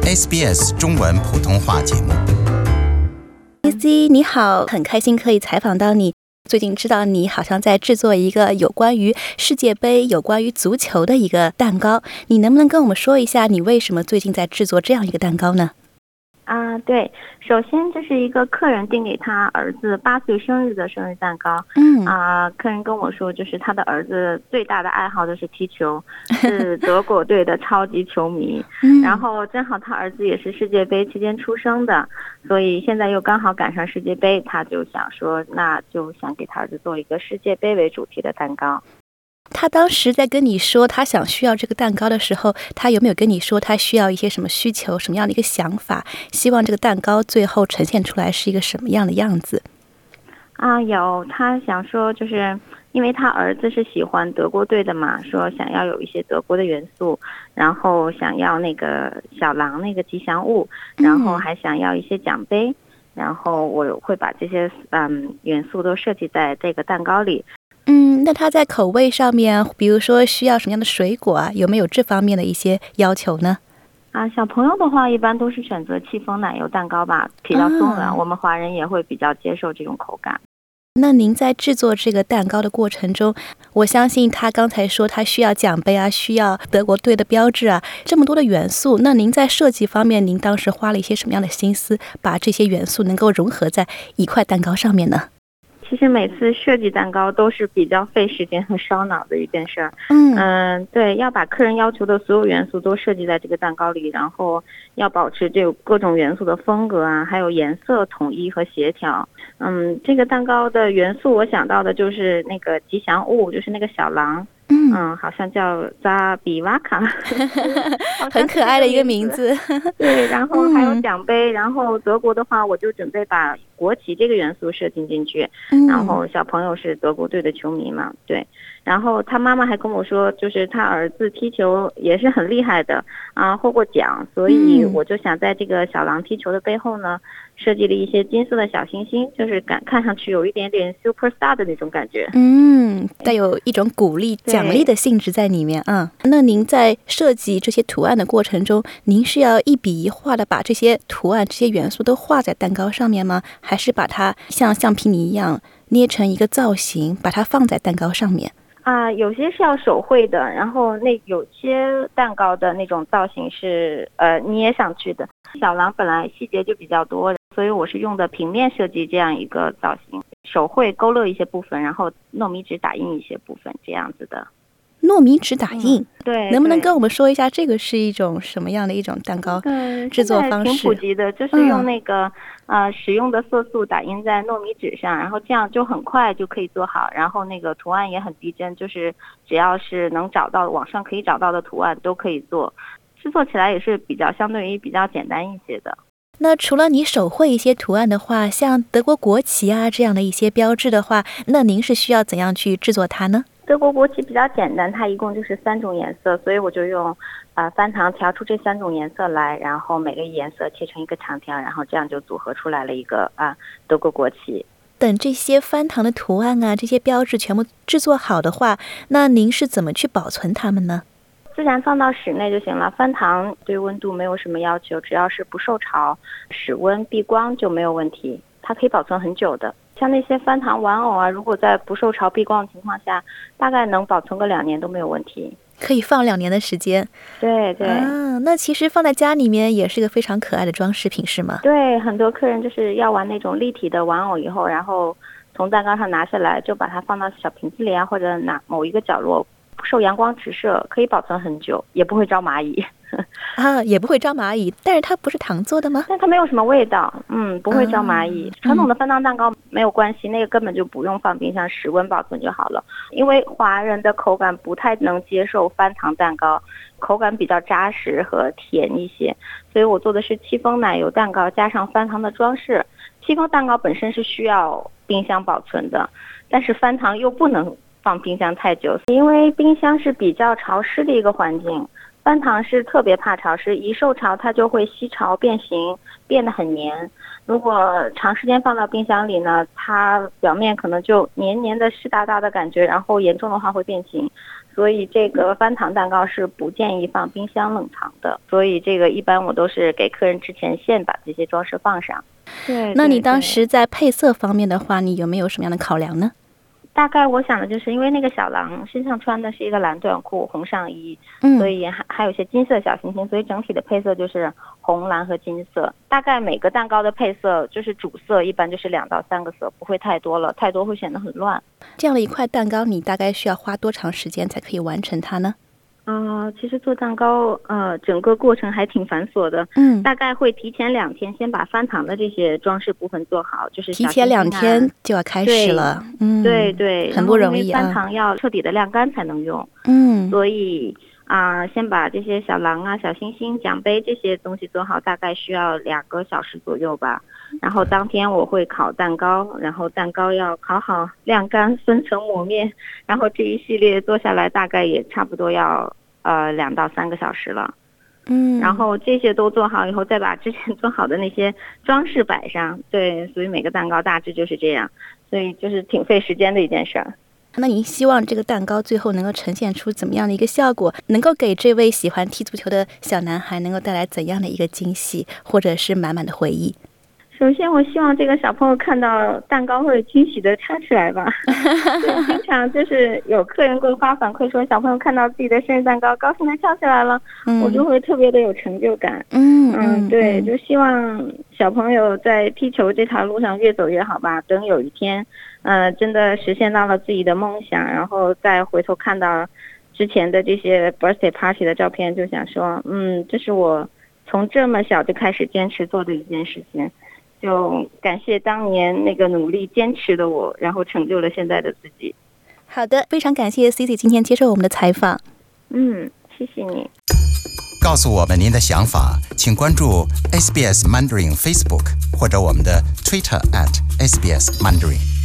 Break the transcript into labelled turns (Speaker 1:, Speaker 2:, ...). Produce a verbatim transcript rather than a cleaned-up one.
Speaker 1: S B S 中文普通话节目。
Speaker 2: A C 你好，很开心可以采访到你。最近知道你好像在制作一个有关于世界杯、有关于足球的一个蛋糕，你能不能跟我们说一下，你为什么最近在制作这样一个蛋糕呢？
Speaker 3: 啊，对，首先这是一个客人订给他儿子八岁生日的生日蛋糕。
Speaker 2: 嗯
Speaker 3: 啊，客人跟我说，就是他的儿子最大的爱好就是踢球，是德国队的超级球迷。
Speaker 2: 嗯
Speaker 3: 然后正好他儿子也是世界杯期间出生的，所以现在又刚好赶上世界杯，他就想说，那就想给他儿子做一个世界杯为主题的蛋糕。
Speaker 2: 他当时在跟你说他想需要这个蛋糕的时候，他有没有跟你说他需要一些什么需求，什么样的一个想法，希望这个蛋糕最后呈现出来是一个什么样的样子？
Speaker 3: 啊，有，他想说，就是因为他儿子是喜欢德国队的嘛，说想要有一些德国的元素，然后想要那个小狼那个吉祥物，然后还想要一些奖杯，然后我会把这些嗯元素都设计在这个蛋糕里。
Speaker 2: 嗯，那他在口味上面，比如说需要什么样的水果啊，有没有这方面的一些要求呢？
Speaker 3: 啊，小朋友的话一般都是选择戚风奶油蛋糕吧，比较松软，
Speaker 2: 啊
Speaker 3: 我们华人也会比较接受这种口感。
Speaker 2: 那您在制作这个蛋糕的过程中，我相信他刚才说他需要奖杯啊，需要德国队的标志啊，这么多的元素，那您在设计方面，您当时花了一些什么样的心思，把这些元素能够融合在一块蛋糕上面呢？
Speaker 3: 其实每次设计蛋糕都是比较费时间和烧脑的一件事儿。
Speaker 2: 嗯
Speaker 3: 嗯，对，要把客人要求的所有元素都设计在这个蛋糕里，然后要保持这各种元素的风格啊，还有颜色统一和协调。嗯，这个蛋糕的元素我想到的就是那个吉祥物，就是那个小狼。
Speaker 2: 嗯
Speaker 3: 嗯，好像叫扎比瓦卡，
Speaker 2: 很可爱的一个名字。
Speaker 3: 对，然后还有奖杯，然后德国的话，我就准备把国旗这个元素设计进去。
Speaker 2: 嗯
Speaker 3: 然后小朋友是德国队的球迷嘛，对。然后他妈妈还跟我说，就是他儿子踢球也是很厉害的啊，获过奖，所以我就想在这个小狼踢球的背后呢，设计了一些金色的小星星，就是感看上去有一点点 super star 的那种感觉。
Speaker 2: 嗯，带有一种鼓励、
Speaker 3: 对
Speaker 2: 奖励的性质在里面啊。那您在设计这些图案的过程中，您是要一笔一画的把这些图案、这些元素都画在蛋糕上面吗？还是把它像橡皮泥一样捏成一个造型，把它放在蛋糕上面？
Speaker 3: 啊，有些是要手绘的，然后那有些蛋糕的那种造型是呃捏上去的。小狼本来细节就比较多，所以我是用的平面设计这样一个造型，手绘勾勒一些部分，然后糯米纸打印一些部分，这样子的。
Speaker 2: 糯米纸打印，
Speaker 3: 嗯、对，
Speaker 2: 能不能
Speaker 3: 对
Speaker 2: 跟我们说一下这个是一种什么样的一种蛋糕
Speaker 3: 嗯，
Speaker 2: 制作方式？
Speaker 3: 挺普及的，就是用那个、嗯、呃使用的色素打印在糯米纸上，然后这样就很快就可以做好，然后那个图案也很逼真，就是只要是能找到网上可以找到的图案都可以做，制作起来也是比较相对于比较简单一些的。
Speaker 2: 那除了你手绘一些图案的话，像德国国旗啊这样的一些标志的话，那您是需要怎样去制作它呢？
Speaker 3: 德国国旗比较简单，它一共就是三种颜色，所以我就用啊、呃、翻糖调出这三种颜色来，然后每个颜色切成一个长条，然后这样就组合出来了一个啊德国国旗。
Speaker 2: 等这些翻糖的图案啊，这些标志全部制作好的话，那您是怎么去保存它们呢？
Speaker 3: 自然放到室内就行了，翻糖对温度没有什么要求，只要是不受潮、室温、避光就没有问题，它可以保存很久的。像那些翻糖玩偶啊，如果在不受潮避光的情况下，大概能保存个两年都没有问题，
Speaker 2: 可以放两年的时间。
Speaker 3: 对对
Speaker 2: 啊，那其实放在家里面也是一个非常可爱的装饰品，是吗？
Speaker 3: 对，很多客人就是要玩那种立体的玩偶以后，然后从蛋糕上拿下来，就把它放到小瓶子里啊，或者哪某一个角落，不受阳光直射，可以保存很久，也不会招蚂蚁。
Speaker 2: 啊，也不会招蚂蚁，但是它不是糖做的吗？
Speaker 3: 但它没有什么味道，嗯，不会招蚂蚁。
Speaker 2: 嗯、
Speaker 3: 传统的翻糖蛋糕没有关系，那个根本就不用放冰箱，室温保存就好了。因为华人的口感不太能接受翻糖蛋糕，口感比较扎实和甜一些，所以我做的是戚风奶油蛋糕加上翻糖的装饰。戚风蛋糕本身是需要冰箱保存的，但是翻糖又不能放冰箱太久，因为冰箱是比较潮湿的一个环境。 翻糖是特别怕潮湿，一受潮它就会吸潮变形，变得很黏。如果长时间放到冰箱里呢，它表面可能就黏黏的湿哒哒的感觉，然后严重的话会变形。所以这个翻糖蛋糕是不建议放冰箱冷藏的，所以这个一般我都是给客人之前现把这些装饰放上。对，
Speaker 2: 那你当时在配色方面的话，你有没有什么样的考量呢？
Speaker 3: 大概我想的就是因为那个小狼身上穿的是一个蓝短裤红上衣，
Speaker 2: 嗯，
Speaker 3: 所以还还有一些金色小星星，所以整体的配色就是红蓝和金色。大概每个蛋糕的配色就是主色一般就是两到三个色，不会太多了，太多会显得很乱。
Speaker 2: 这样的一块蛋糕你大概需要花多长时间才可以完成它呢？
Speaker 3: 呃，其实做蛋糕，呃，整个过程还挺繁琐的。
Speaker 2: 嗯，
Speaker 3: 大概会提前两天先把翻糖的这些装饰部分做好，就是
Speaker 2: 提前两天就要开始了。嗯，
Speaker 3: 对对，
Speaker 2: 很不容易啊。
Speaker 3: 翻糖要彻底的晾干才能用。
Speaker 2: 嗯，
Speaker 3: 所以啊、呃，先把这些小狼啊、小星星、奖杯这些东西做好，大概需要两个小时左右吧。然后当天我会烤蛋糕，然后蛋糕要烤好、晾干、分层抹面，然后这一系列做下来大概也差不多要呃两到三个小时了。
Speaker 2: 嗯，
Speaker 3: 然后这些都做好以后，再把之前做好的那些装饰摆上。对，所以每个蛋糕大致就是这样，所以就是挺费时间的一件事儿。
Speaker 2: 那您希望这个蛋糕最后能够呈现出怎么样的一个效果，能够给这位喜欢踢足球的小男孩能够带来怎样的一个惊喜，或者是满满的回忆？
Speaker 3: 首先我希望这个小朋友看到蛋糕会惊喜的跳起来吧。对，经常就是有客人给我发反馈说小朋友看到自己的生日蛋糕高兴的跳起来了，嗯，我就会特别的有成就感。
Speaker 2: 嗯
Speaker 3: 嗯，对，就希望小朋友在踢球这条路上越走越好吧，等有一天呃，真的实现到了自己的梦想，然后再回头看到之前的这些 birthday party 的照片，就想说嗯，这是我从这么小就开始坚持做的一件事情，就感谢当年那个努力坚持的我，然后成就了现在的自己。
Speaker 2: 好的，非常感谢 Cici 今天接受我们的采访。
Speaker 3: 嗯，谢谢你。
Speaker 1: 告诉我们您的想法，请关注 S B S Mandarin Facebook 或者我们的 Twitter at S B S Mandarin。